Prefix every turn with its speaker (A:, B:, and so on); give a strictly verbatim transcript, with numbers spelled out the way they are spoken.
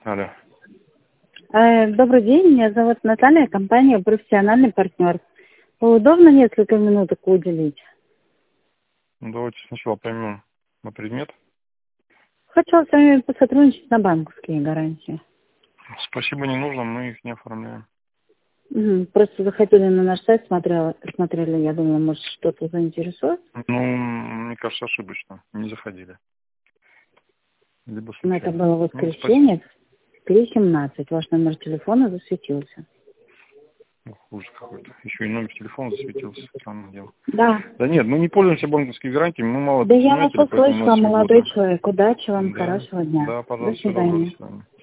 A: Алло.
B: Э, Добрый день, меня зовут Наталья, компания «Профессиональный партнер». Удобно несколько минуток уделить?
A: Ну, давайте сначала поймем на предмет.
B: Хотела с вами посотрудничать на банковские гарантии.
A: Спасибо, не нужно, мы их не оформляем.
B: Мгм. Просто заходили на наш сайт, смотрела, смотрели, я думала, может, что-то заинтересует.
A: Ну, мне кажется, ошибочно. Не заходили. Либо
B: Но это
A: случайно.
B: было
A: Ну, спасибо.
B: воскресенье, в три семнадцать. Ваш номер телефона засветился.
A: Ох, ужас какой-то. Еще и номер телефона засветился. Странное дело.
B: Да.
A: Да нет, мы не пользуемся банковскими гарантиями, мы мало
B: Да я вас
A: предприниматели, поэтому у нас
B: услышала,
A: все
B: молодой
A: годно.
B: человек. Удачи вам,
A: Да,
B: хорошего дня.
A: да,
B: До
A: пожалуйста, всего доброго,
B: свидания.
A: до свидания.